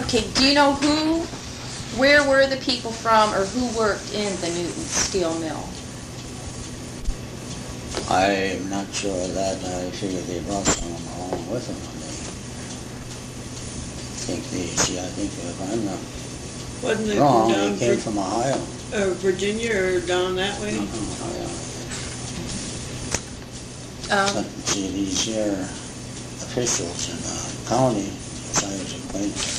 Okay, do you know where were the people from or who worked in the Newton Steel Mill? I'm not sure of that. I figure they brought some along with them. I think if I'm not Wasn't it wrong, down they came from Ohio. Virginia or down that way? Ohio. Um, See, these here officials in the county, as I was acquainted with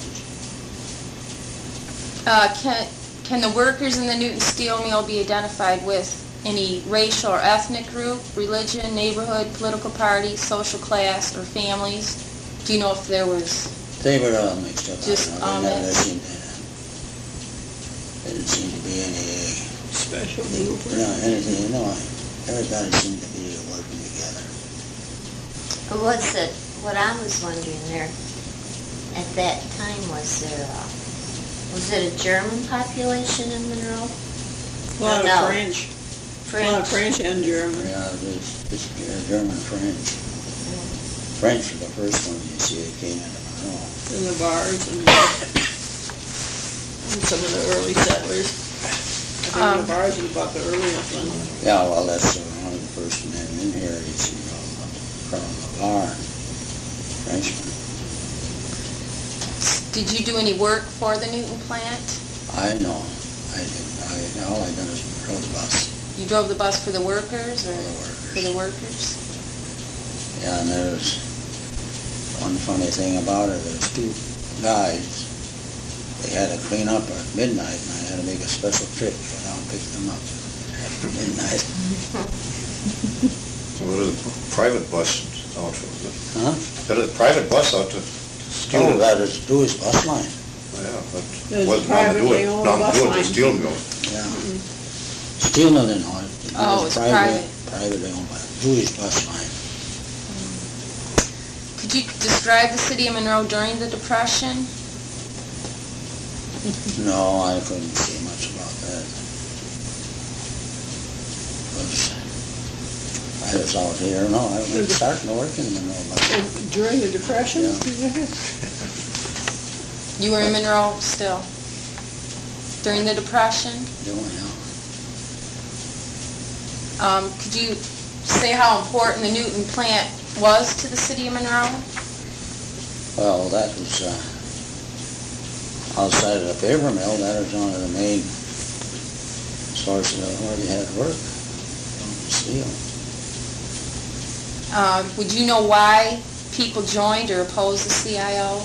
all those. Can the workers in the Newton Steel Mill be identified with any racial or ethnic group, religion, neighborhood, political party, social class, or families? Do you know if there was... They were all mixed up. Just I don't know. There mixed. didn't seem to be any Special group? anything. Everybody seemed to be working together. Was it, what I was wondering there, at that time, was it a German population in Monroe? A lot No. of French. A lot of French and German. Yeah, this German French. French were the first ones you see that came into Monroe. In the bars and some of the early settlers. I think the bars was about the earliest one. Yeah, well, that's one of the first men in here. You see, Colonel LaVar, Frenchman. Did you do any work for the Newton plant? I know. I did. All I done is rode the bus. You drove the bus for the workers or For the workers. for the workers? Yeah, and there's one funny thing about it. There's two guys. They had to clean up at midnight, and I had to make a special trip to go down and pick them up after midnight. So what is a private bus outfit? Huh? That is a private bus out to steel. Oh, that is Dewey's bus line. Yeah, but There's wasn't nothing to do privately it. owned Nothing to do bus with the lines. steel mill. Yeah. Steel mill didn't own it. Oh, was it's private. Privately owned by Dewey's bus line. Could you describe the city of Monroe during the Depression? No, I couldn't see much about that. 'Cause I was out here. No, I was starting to work in Monroe. But During the Depression? Yeah. You were in Monroe still? During the Depression? doing, Could you say how important the Newton plant was to the city of Monroe? Well, that was outside of the paper mill. That was one of the main sources of where they had work. Steel. Would you know why people joined or opposed the CIO?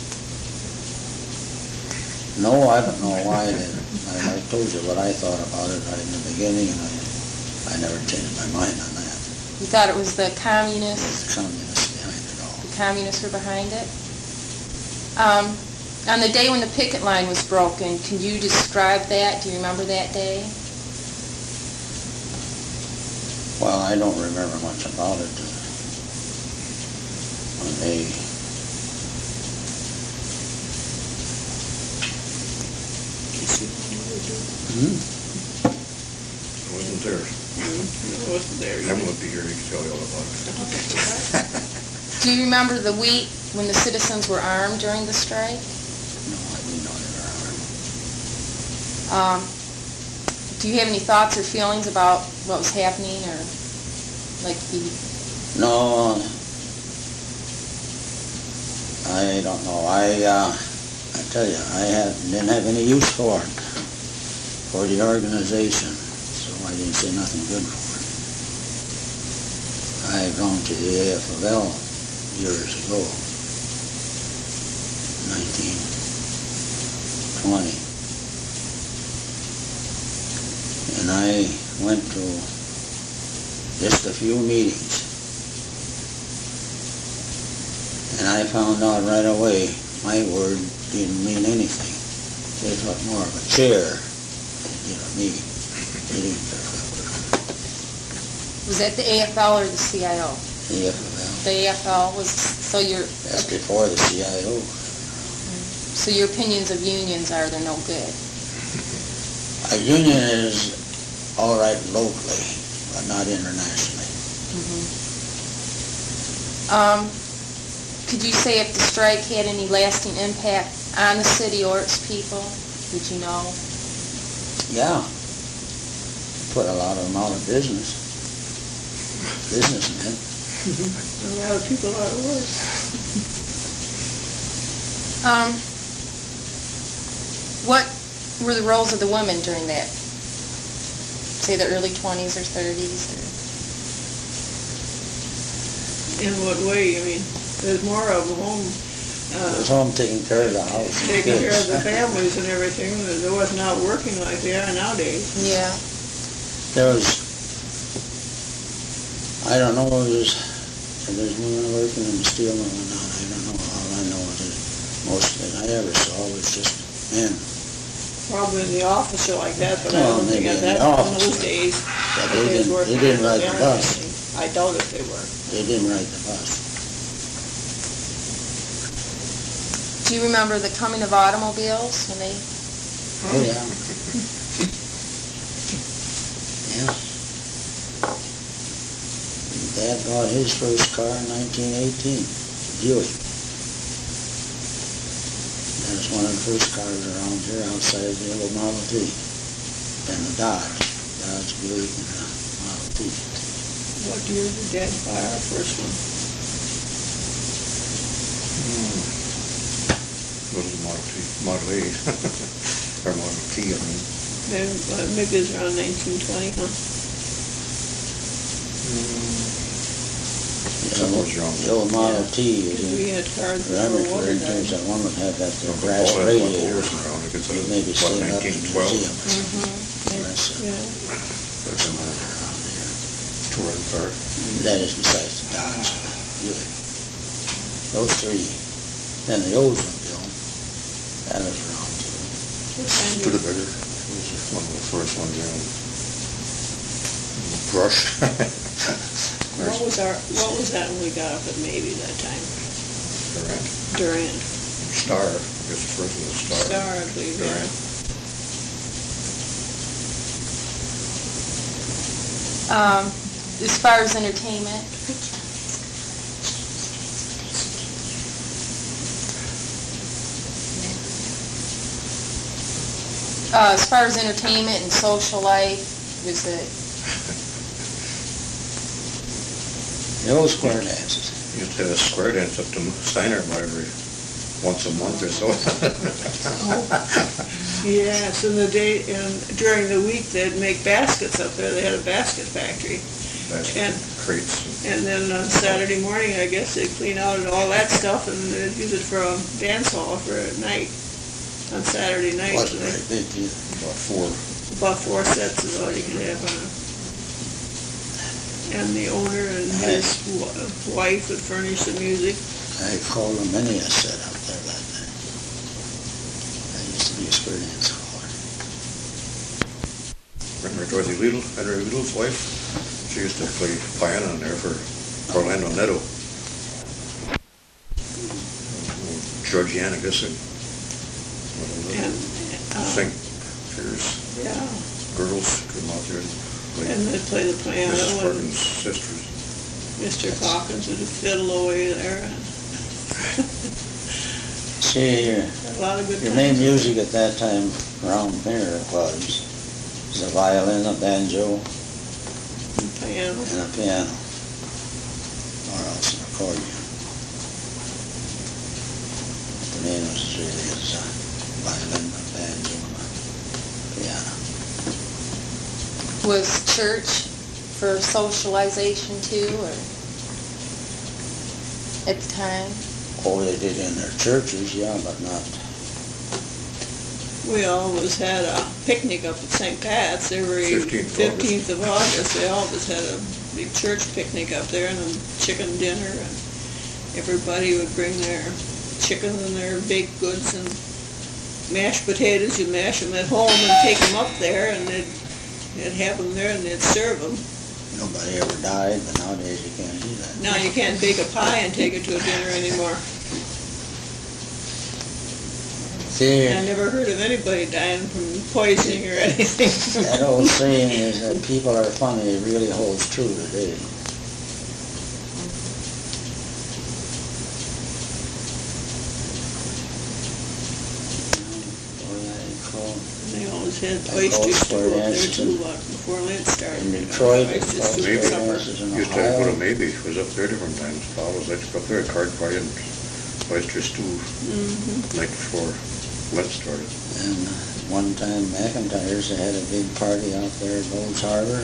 No, I don't know why. I told you what I thought about it right in the beginning, and I never changed my mind on that. You thought it was the communists? The communists behind it all. The communists were behind it? On the day when the picket line was broken, can you describe that? Do you remember that day? Well, I don't remember much about it. When they... I wasn't there. I wasn't there I either. won't be here to tell you all about it. Do you remember the week when the citizens were armed during the strike? No, I didn't know they were armed. Do you have any thoughts or feelings about what was happening, or like the... No, I don't know. I tell you, didn't have any use for it, for the organization, so I didn't say nothing good for it. I had gone to the AFL years ago, 1920, and I went to just a few meetings. And I found out right away my word didn't mean anything. They thought more of a chair than me. They didn't care if I Was that the AFL or the CIO? the AFL. The AFL was, so That's before the CIO. so your opinions of unions are they're no good. A union is all right locally, but not internationally. Could Could you say if the strike had any lasting impact on the city or its people? Would you know? Yeah. Put a lot of them out of business. Businessmen. A lot of people out of work. What were the roles of the women during that? Say the early 20s or 30s? In what way? I mean, there's more of them home, Was home taking care of the house and taking care of kids. the families and everything. They wasn't out working like they are nowadays. Yeah. There was, I don't know if there's women working in the steel mill or not. I don't know. All I know is that most that I ever saw was just men. Probably in the office or like that, but I Well, don't think maybe at in that, the in office, those days. But that was working they didn't for ride the them or bus. anything. I doubt if they were. They didn't ride the bus. Do you remember the coming of automobiles when they... Oh, yeah. Yeah. Dad bought his first car in 1918, Buick. That was one of the first cars around here outside the old Model T. And the Dodge Buick and the Model T. What year did Dad buy our first one? What is the Model T? Model A. Or Model T, I mean. Then, maybe it was around 1920, huh? Somewhere wrong. The old Model T is Because we had cars remember before for water instance, died. that one would have that Don't brass recall that one radiator. horse around. If it's a, Maybe what, still up in the 1912? museum. That's Yeah. first one around here. Touring car. That is besides the Dodge Buick. Those three. Then the Oldsmobile, that was around too. What kind To the of- bigger. It was one of the first ones around. Brush. What was that when we got up at Maybe that time? Durant. Durant. Star. I guess the first one was Star. Star, I believe, yeah. Durant. As far as entertainment, as far as entertainment and social life, was it... The old square dances. Used to have a square dance up to Steiner Library once a month or so. Yes, in the day, and during the week, they'd make baskets up there. They had a basket factory. Basket And- crates. And then on Saturday morning, I guess they'd clean out all that stuff and they'd use it for a dance hall for a night, on Saturday night. Wasn't very big either. About four. About 4 sets is all you could have on it. And the owner and his wife would furnish the music. I called them many a set out there that day. That used to be a square dance hall. Remember Dorothy Lidl, Henry Lidl's wife? She used to play piano in there for Orlando Netto. George Yannicus and And, St. Piers yeah, girls come out there and play. and they'd play the piano Mrs. and Parkin's sisters. Mr. Calkins would fiddle away there. See, A lot of good your times. main music at that time around here was the violin, a banjo, Piano. and a piano, or else an accordion. The main was really is violin, a banjo, and a piano. Was church for socialization too, or at the time? Oh, they did in their churches, yeah, but not. We always had a picnic up at St. Pat's every 15th of 15th of August. They always had a big church picnic up there and a chicken dinner, and everybody would bring their chicken and their baked goods and mashed potatoes. You mash them at home and take them up there, and they'd have them there and they'd serve them. Nobody ever died, but nowadays you can't do that. Now you can't bake a pie and take it to a dinner anymore. See, I never heard of anybody dying from poisoning or anything. that old saying is that people are funny, it really holds true today. always had Like oyster old stew square up there dances too, before Lent started. in you know, Detroit, oyster old stew Maybe. for square supper. dances in Used to go to Ohio. maybe, was up there different times. Always like to go up there, card party and oyster stew Mm-hmm. night before Lent started. And one time McIntyre's, they had a big party out there at Bowles Harbor.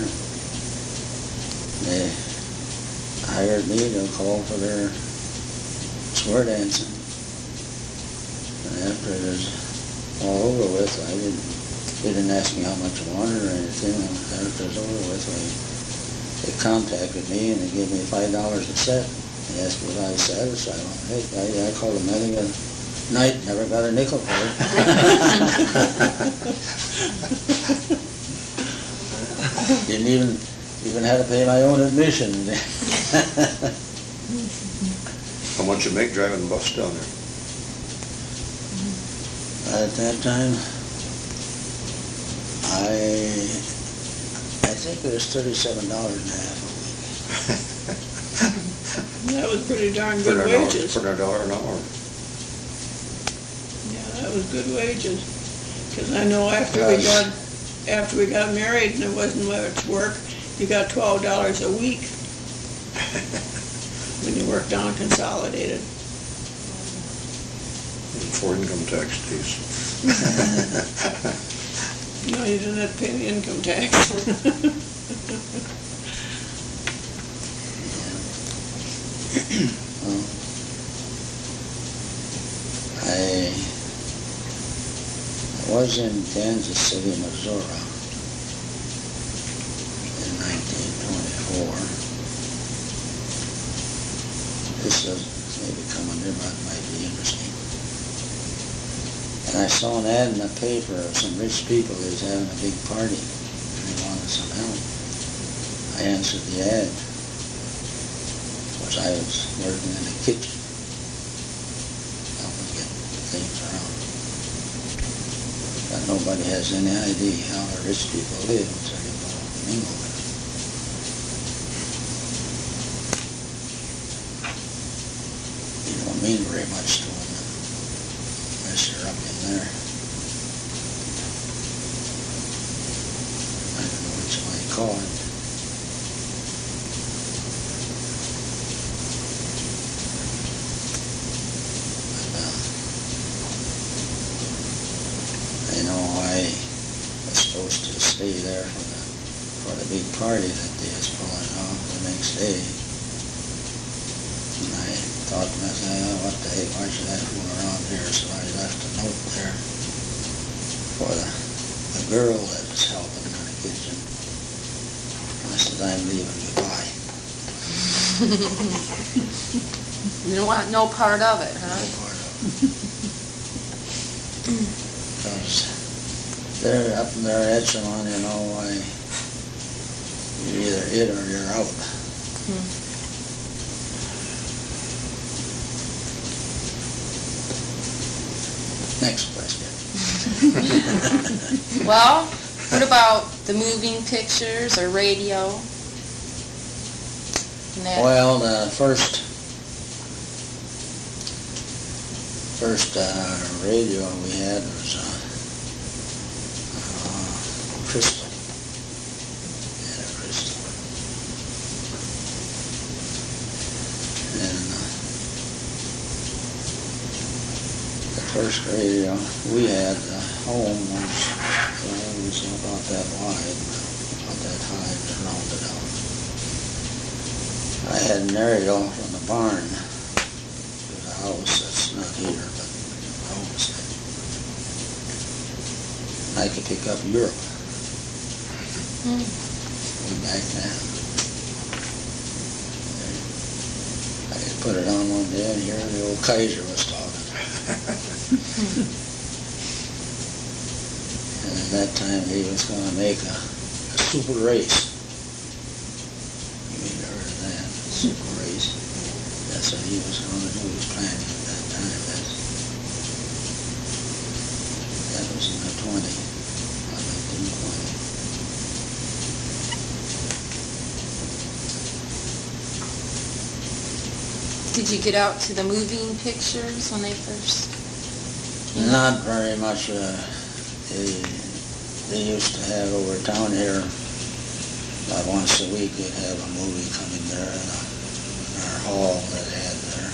They hired me to call for their square dancing. And after it was all over with, they didn't ask me how much I wanted or anything. After it was over with, they contacted me and they gave me $5 a set. They asked me if I was satisfied. Hey, I called them many a night, never got a nickel for it. Didn't even had to pay my own admission. How much you make driving the bus down there? At that time, I think it was $37.50 a week. That was pretty darn For good $1 wages. For $1 an hour. Yeah, that was good wages. Because I know after we got married and there wasn't much work, you got $12 a week when you worked on Consolidated. Before income tax days. No, you didn't have to pay the income tax. Well, I was in Kansas City, Missouri in 1924. This is maybe coming there, but it might be interesting. And I saw an ad in the paper of some rich people that was having a big party and they wanted some help. I answered the ad. Of course, I was working in the kitchen, helping get things around. But nobody has any idea how the rich people live until you go and mingle with them. You don't mean very much to them unless you're up in there. I don't know which way you call it. You know, I was supposed to stay there for the big party that they was pulling off the next day. And I thought to myself, oh, what the heck, why should I fool around here? So I left a note there for the girl that was helping in the kitchen. I said, I'm leaving, goodbye. You don't want no part of it, huh? Part of it. Because they're up in their echelon, you know, you're either it or you're out. Next question. Well, what about the moving pictures or radio? And that- Well, the first radio we had was Crystal. Yeah, Crystal. And the first radio we had, home was about that wide, about that high, and rounded out. I had an aerial from the barn to the house that's not here, but the homestead. I could pick up Europe. Way back then. I could put it on one day and hear the old Kaiser was talking. And at that time he was going to make a super race. You may have heard of that, super race. That's what he was going to do, he was planning at that time. That was in the 1920. Did you get out to the moving pictures when they first? Not very much. they used to have over town here, about once a week, they'd have a movie coming there in our hall that they had there.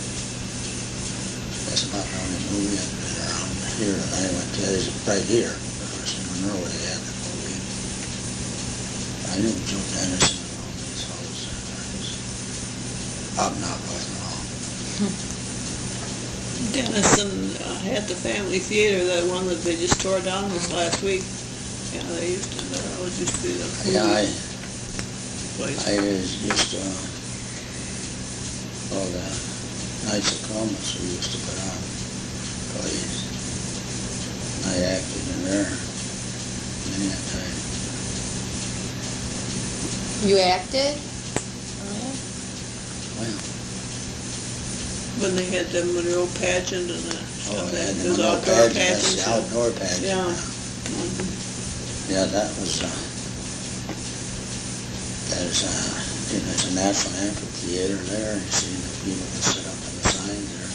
That's about the only movie around here that I went to. It's right here. The first in Monroe, they had the movie. I knew Joe Dennison and all these fellows sometimes. Hobnob wasn't all. Dennison had the family theater, that one that they just tore down this last week. Yeah, they used to, that always used to be the Yeah, place. I used to, all the Knights of Columbus we used to put on plays. I acted in there many a time. You acted? Well, When they had the Monroe pageant and that oh, stuff. they had the Those Monroe outdoor pageant, that's pageants. the outdoor pageant. Yeah. Yeah, that was, there's a natural amphitheater there, and you see the people that sit up on the side there.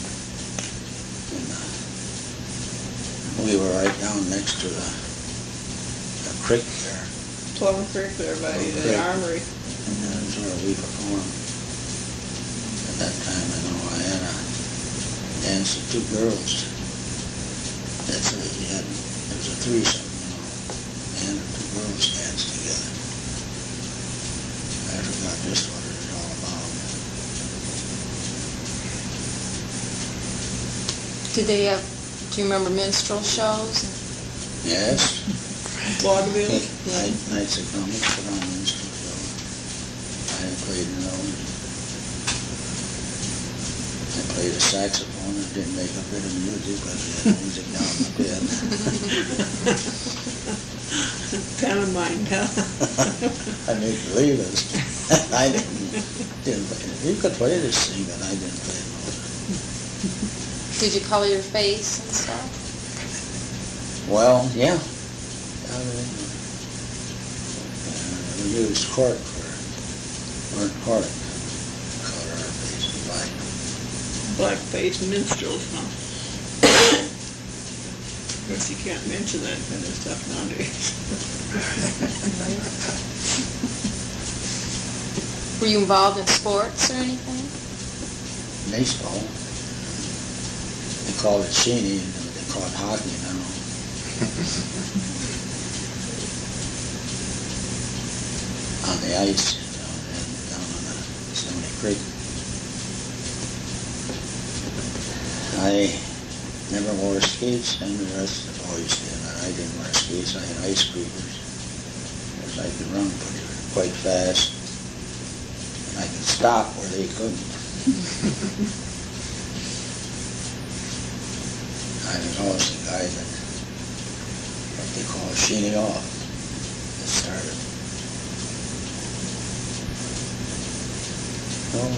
And we were right down next to the creek there, Plum Creek there by Plum the Creek. armory. and that's where we performed. At that time, I know I had a dance with two girls. That's what we had. It was a threesome, man and two girls danced together. I forgot just what it was all about. Did they have, do you remember minstrel shows? Yes. Vaudeville. Knights of Columbus put on minstrel show. I played in those. I played a saxophone. I didn't make a bit of music, but I had music down the pit. Pantomime, huh? I make believe it. I didn't play it. You could play this thing, but I didn't play it. Did you color your face and stuff? Well, yeah. We used cork for burnt cork. Color our faces black. Black-faced minstrels, huh? Of course, you can't mention that kind of stuff nowadays. Were you involved in sports or anything? Baseball. They call it sheeny, and they call it hockey now. On the ice, down on the Stony Creek. I never wore skates, and the rest of the boys did. I didn't wear skates. I had ice creepers. Because I could run quite fast. And I could stop where they couldn't. I was always the guy that, what they call sheeny off, that started. Oh.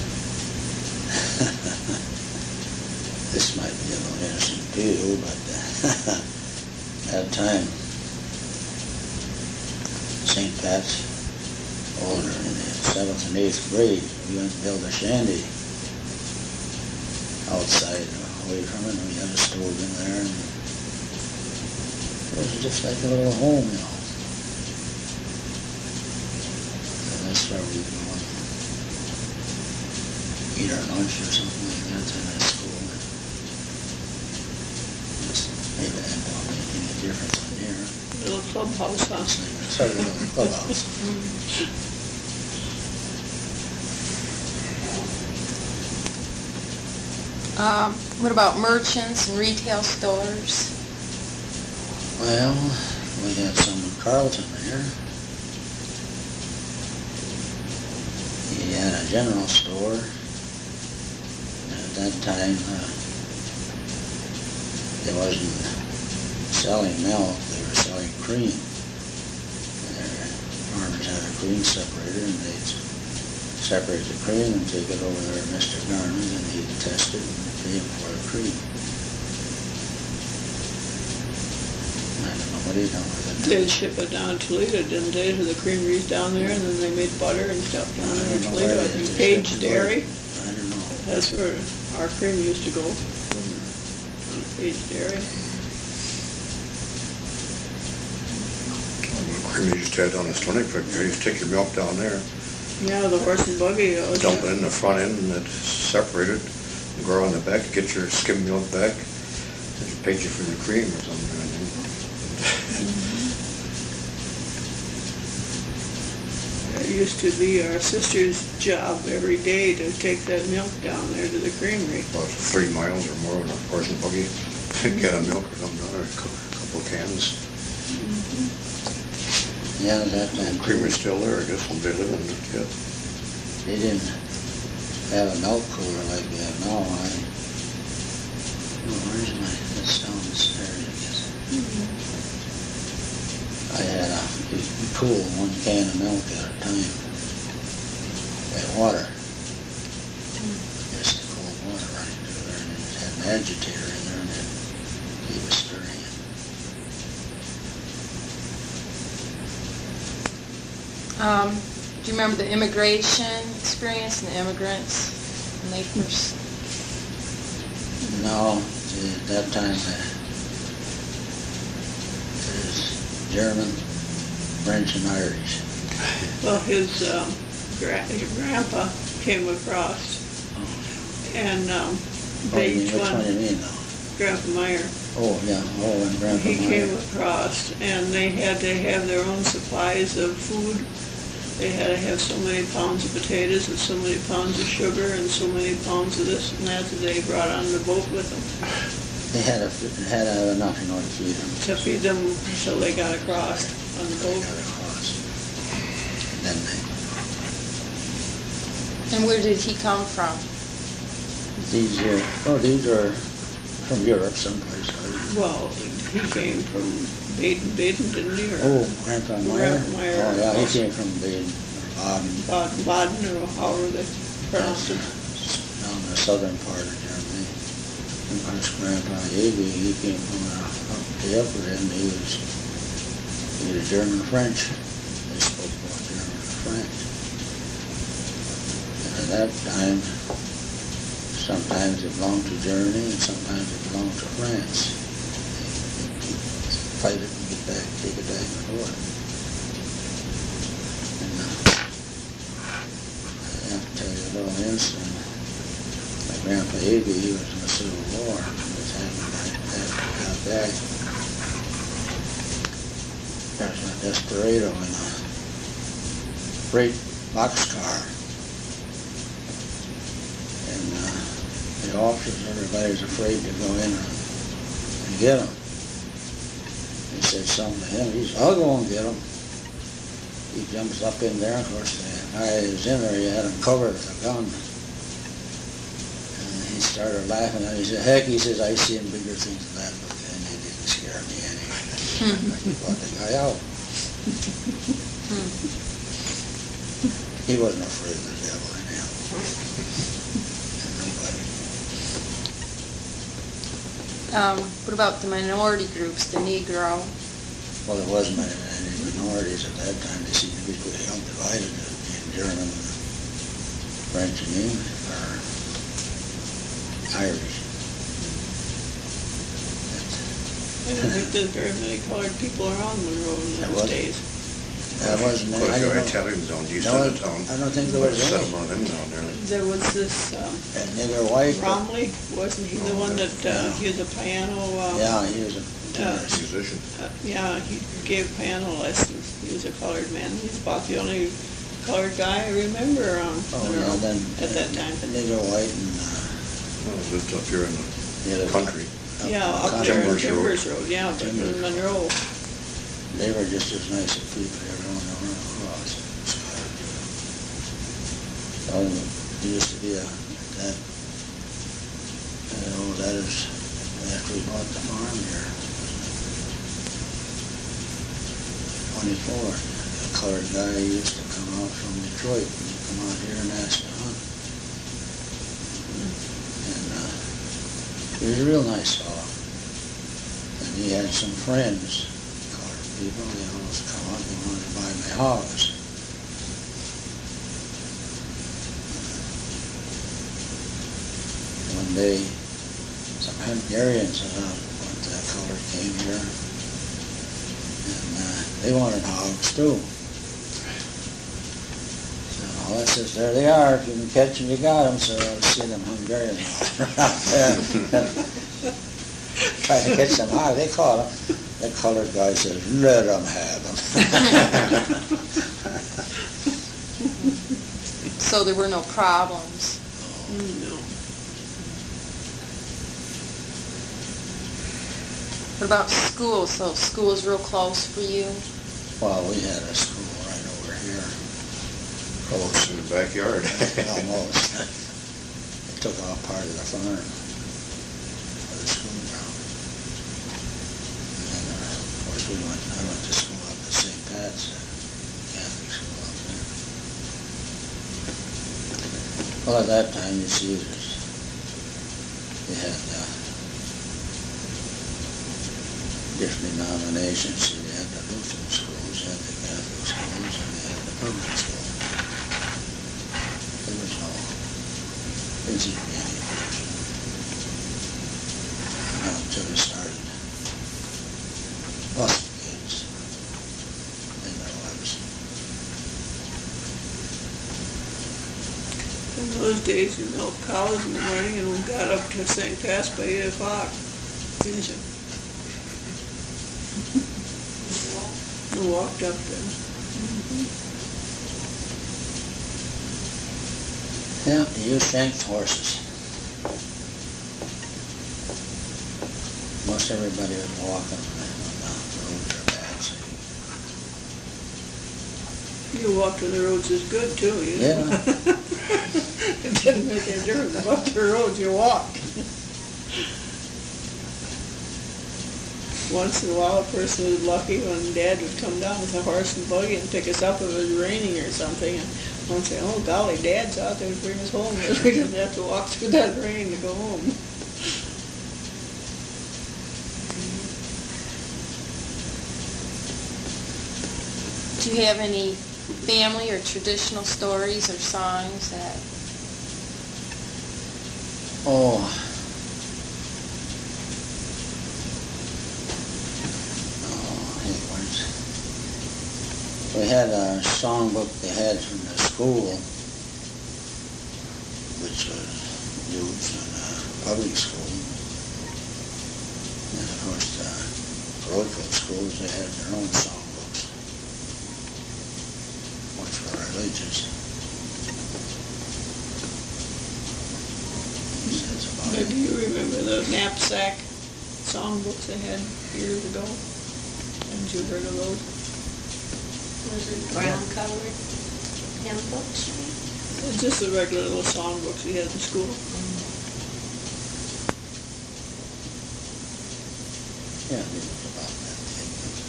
This might be a little innocent to you, but at the time, St. Pat's, older in the 7th and 8th grade, we went to build a shanty outside, away from it, and we had a stove in there, and it was just like a little home, you know. And that's where we'd go and eat our lunch or something like that in that school. Maybe that don't make any difference in here. Little clubhouse, huh? It's like a little clubhouse. What about merchants and retail stores? Well, we had some in Carlton there. He had a general store. At that time, they wasn't selling milk, they were selling cream. Their farmers had a cream separator, and they'd separate the cream and take it over there to Mr. Garner's, and he'd test it and pay him for the cream. I don't know what he done with it. They'd ship it down to Toledo, didn't they, to the creameries down there, and then they made butter and stuff down there in Toledo. I think Page Dairy, I don't know. that's where our cream used to go. Page Dairy. farm, you just head down to Stony Creek, you just take your milk down there, Yeah, the horse and buggy. dump it in the front end, and it's separated, you go around the back, you get your skim milk back, and you paid you for the cream or something, I think. It used to be our sister's job every day to take that milk down there to the creamery. About 3 miles or more in a horse and buggy, get a milk or something, or a couple of cans. Yeah, that The time. creamery's still there, I guess, somebody living in it yet. They didn't have a milk cooler like we have now. Where's my, that's downstairs, I guess. I had you cool 1 can of milk at a time. By water. Just the cold water running through there, and it had an agitator in there, and it keep it stirring it. Do you remember the immigration experience and the immigrants when they first? No, see, at that time, it was German, French, and Irish. Well, his grandpa came across, and they Which one do you mean, though? Grandpa Meyer. Oh, yeah, and Grandpa He Meyer. came across, and they had to have their own supplies of food. They had to have so many pounds of potatoes and so many pounds of sugar and so many pounds of this and that they brought on the boat with them They had enough in order to feed them. to feed them until they got across on the They boat. got across. And then And where did he come from? these are from Europe someplace. Well, he came from Baden, didn't he? Or Oh, Grandpa Meyer? Grandpa Meyer. Oh, yeah, he came from Baden, or Baden, or however they pronounced it. down the southern part of Germany. And of course, Grandpa Avey, he came from up the upper end. He was German French. They spoke both German and French. And at that time, sometimes it belonged to Germany and sometimes it belonged to France. They fight it and take it back and forth. And I have to tell you a little incident. My Grandpa Avey, he was in the Civil War. He was having after he got back. There was a desperado in a freight boxcar. And the officers, everybody's afraid to go in and get him. He said something to him. He said, I'll go and get him. He jumps up in there. Of course, the guy who was in there, he had him covered with a gun. And he started laughing. And he said, heck, he says, I seen bigger things than that, but then they didn't scare me anyway. He brought the guy out. He wasn't afraid of the devil anyhow. Nobody. What about the minority groups, the Negro? Well, there wasn't any minorities at that time. They seemed to be pretty undivided between German, French, and English, or Irish. I don't think there's very many colored people around Monroe in There those wasn't. days. That wasn't. Quite I a few don't know. Italians down east No, of the town. I don't think there was Set any. them on them down there. There was this And nigger white. Bromley, wasn't he the one that he was a piano? Yeah, he was a Musician. Yeah, he gave piano lessons. He was a colored man. He's about the only colored guy I remember around Monroe then at that time. the nigger white and Well, lived up here in the the country. Yeah, up there in Timbers Timbers Road. Road. Yeah, but in Monroe. They were just as nice as people everyone around across. There used to be that is after we bought the farm here. 24. A colored guy used to come out from Detroit and he'd come out here and ask to hunt. And he was a real nice fellow. And he had some friends, colored people. They always come out, they wanted to buy my hogs. One day, some Hungarians colored came here. And they wanted hogs too. So I says, there they are. If you can catch them, you got them. So I see them Hungarians out there. Trying to catch them high. They caught them. The colored guy says, let them have them. So there were no problems. No. What about school? So school is real close for you? Well, we had a school right over here. Close in the backyard. Almost. They took off part of the farm for the school ground. And then, of course, I went to school up at St. Pat's, Catholic school up there. Well, at that time, you see, you had different denominations. You had the Lutheran schools, you had the Catholic schools, and you had the public school. There was no, didn't seem to be any division. Not until we started busing kids. Then there was. In those days, you milked cows in the morning and we got up to St. Pat's by 8 o'clock. Finishing. We walked up there. Yeah, you shanked horses. Most everybody was walking when they went down the road or bad, so You walked when the roads was good too, you know? Yeah. It didn't make any difference. Up the roads, you walked. Once in a while, a person was lucky when Dad would come down with a horse and buggy and pick us up if it was raining or something. And one say, oh golly, Dad's out there to bring us home. We didn't have to walk through that rain to go home. Do you have any family or traditional stories or songs that... Oh. We had a songbook they had from the school, which was used in public school. And of course, the parochial schools, they had their own songbooks, which were religious. That's about Do it. you remember the knapsack songbooks they had years ago? Haven't you heard of those? Was it brown colored hymn books? It's just the regular little songbooks we had in school. Yeah, it was about that thing.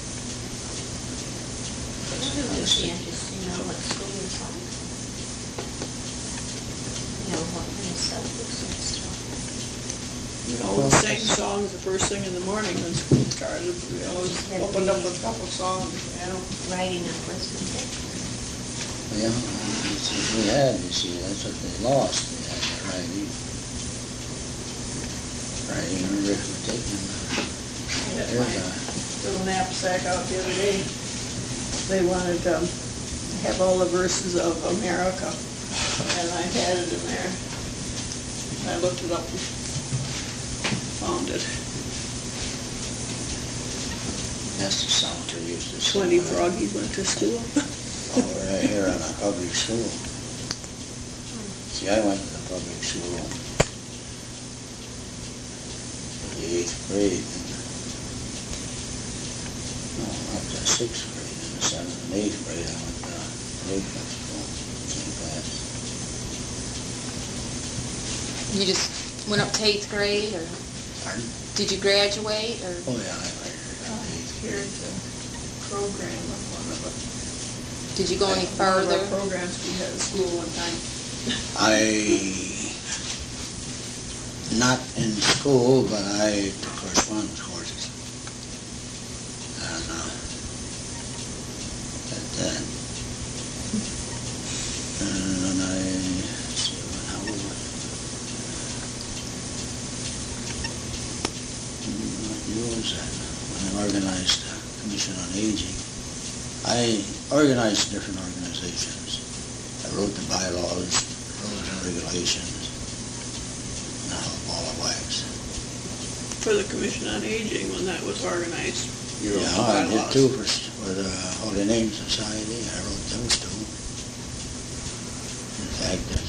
It would be interesting to know what school was on. You know, what kind of subjects and stuff. You know, we'd sing songs the first thing in the morning when school started. We always opened up with a couple songs, you know. Writing and arithmetic. Yeah, that's what we had, you see, that's what they lost. They had the writing and arithmetic, and Had there's my a, little knapsack out the other day. They wanted to have all the verses of America, and I had it in there. I looked it up and found it. that's the song they used to sing. 20 froggies went to school. Over right here in a public school. See, I went to the public school in the 8th grade, and, no, up to 6th grade. In the 7th and 8th grade, I went to parochial school, St. Pat's. You just went up to 8th grade, or Pardon? did you graduate, or... Oh, yeah, I graduated in the 8th grade. Here's the program of one of them. Did you go any One of further? our programs we had at school one time. Not in school, but I took correspondence courses. And and I, let's see, how old was what year was that? When I organized the Commission on Aging. I organized different organizations. I wrote the bylaws, rules and regulations, and I helped all the wives. For the Commission on Aging, when that was organized. You wrote the Yeah, I did bylaws. too for the Holy Name Society. I wrote those too. In fact,